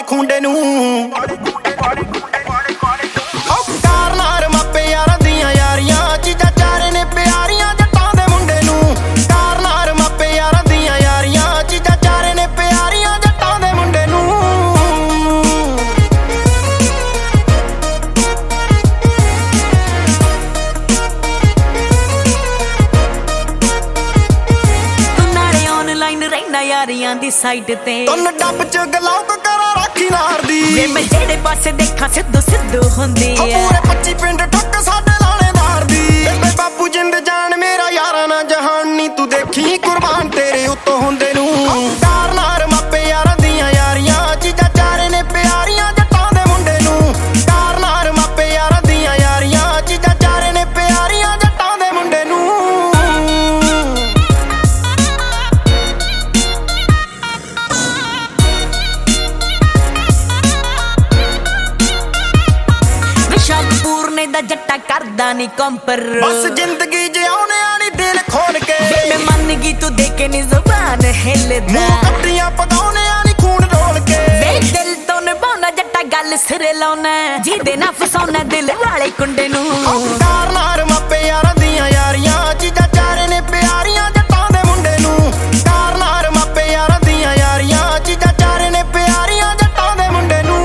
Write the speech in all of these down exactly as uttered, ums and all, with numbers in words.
ਖੁੰਡੇ ਨੂੰ ਕਾਰ ਨਾਰ ਮਾਪੇ ਯਾਰਾਂ ਦੀਆਂ ਯਾਰੀਆਂ ਚੀਜ਼ਾਂ ਚਾਰੇ ਨੇ ਪਿਆਰੀਆਂ ਜੱਟਾਂ ਦੇ ਮੁੰਡੇ ਨੂੰ ਕਾਰ ਨਾਰ ਮਾਪੇ ਯਾਰਾਂ ਦੀਆਂ ਯਾਰੀਆਂ ਚੀਜ਼ਾਂ ਚਾਰੇ ਨੇ ਪਿਆਰੀਆਂ ਜੱਟਾਂ ਦੇ ਮੁੰਡੇ ਨੂੰ ਰਹਿਣਾ ਯਾਰੀਆਂ ਦੀ ਸਾਈਡ ਤੇ ਤੁਨ ਡੱਬ ਚ ਗਲਾਉਕ ਕਰਾਂ ਰਾਖੀ ਨਾਰ ਦੀ ਵੇ ਮੈਂ ਜਿਹੜੇ ਪਾਸੇ ਦੇਖਾਂ ਸਿੱਧੂ ਸਿੱਧੂ ਹੁੰਦੀ ਐ ਪੂਰੇ ਪੱਚੀ ਪਿੰਡ ਠੱਕ ਸਾਡੇ ਲਾਣੇਦਾਰ ਦੀ ਬੇਬੇ ਬਾਪੂ ਜਿੰਦ ਜਾਨ ਮੇਰਾ ਯਾਰਾਂ ਨਾ ਜਹਾਨ ਨੀ ਤੂੰ ਦੇਖੀ ਕੁਰਬਾਨ ਤੇਰੇ ਉੱਤੋਂ ਹੁੰਦੇ ਨੂੰ ਕਾਰ ਨਾਰ ਮਾਪੇ ਯਾਰਾਂ ਦੀਆਂ ਯਾਰੀਆਂ ਚੀਜ਼ਾਂ ਚਾਰੇ ਨੇ ਪਿਆਰੀਆਂ ਜੱਟਾਂ ਦੇ ਮੁੰਡੇ ਨੂੰ ਕਾਰ ਨਾਰ ਮਾਪੇ ਯਾਰਾਂ ਦੀਆਂ ਯਾਰੀਆਂ ਚੀਜ਼ਾਂ ਚਾਰੇ ਨੇ ਪਿਆਰੀਆਂ ਜੱਟਾਂ ਦੇ ਮੁੰਡੇ ਨੂੰ ਪੂਰਨੇ ਦਾ ਜੱਟਾ ਕਰਦਾ ਨੀ ਕੰਪਰ ਬਸ ਜ਼ਿੰਦਗੀ ਜਿਉਣੇ ਆਣੀ ਦਿਲ ਖੋਲ ਕੇ ਮੈਂ ਮੰਨ ਗਈ ਤੂੰ ਦੇ ਕੇ ਨੀ ਜ਼ੁਬਾਨ ਹਿੱਲਦਾ ਮੂੰਹ ਕੱਟੀਆਂ ਪਕਾਉਣੇ ਆਣੀ ਖੂਨ ਡੋਲ ਕੇ ਵੇ ਦਿਲ ਤੋਂ ਨਿਭਾਉਣਾ ਜੱਟਾ ਗੱਲ ਸਿਰੇ ਲਾਉਣਾ ਜਿਹਦੇ ਨਾ ਫਸਾਉਣਾ ਦਿਲ ਵਾਲੇ ਕੁੰਡੇ ਨੂੰ ਕਾਰ ਨਾਰ ਮਾਪੇ ਯਾਰਾਂ ਦੀਆਂ ਯਾਰੀਆਂ ਚੀਜ਼ਾਂ ਚਾਰੇ ਨੇ ਪਿਆਰੀਆਂ ਜੱਟਾਂ ਦੇ ਮੁੰਡੇ ਨੂੰ ਕਾਰ ਨਾਰ ਮਾਪੇ ਯਾਰਾਂ ਦੀਆਂ ਯਾਰੀਆਂ ਚੀਜ਼ਾਂ ਚਾਰੇ ਨੇ ਪਿਆਰੀਆਂ ਜੱਟਾਂ ਦੇ ਮੁੰਡੇ ਨੂੰ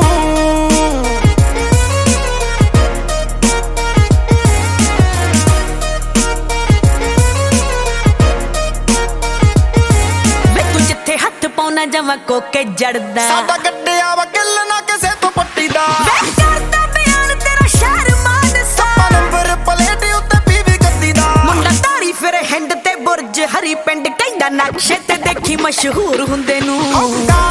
ਪੌਣਾ ਜਮਾ ਕੋਕੇ ਜੜਦਾ ਸਾਡਾ ਗੱਡਿਆ ਵਾ ਕਿੱਲ ਨਾ ਕਿਸੇ ਤੋਂ ਪੱਟੀ ਦਾ ਵੇ ਕਰਦਾ ਬਿਆਨ ਤੇਰਾ ਸ਼ਹਿਰ ਮਾਨ ਸਾ ਨੰਬਰ ਪਲੇਟ ਉੱਤੇ ਪੀਵੀ ਗੱਦੀ ਦਾ ਮੁੰਡਾ ਤਾਰੀ ਫਿਰ ਹੈਂਡ ਤੇ ਬੁਰਜ ਹਰੀ ਪਿੰਡ ਕਹਿੰਦਾ ਨਕਸ਼ੇ ਤੇ ਦੇਖੀ ਮਸ਼ਹੂਰ ਹੁੰਦੇ ਨੂੰ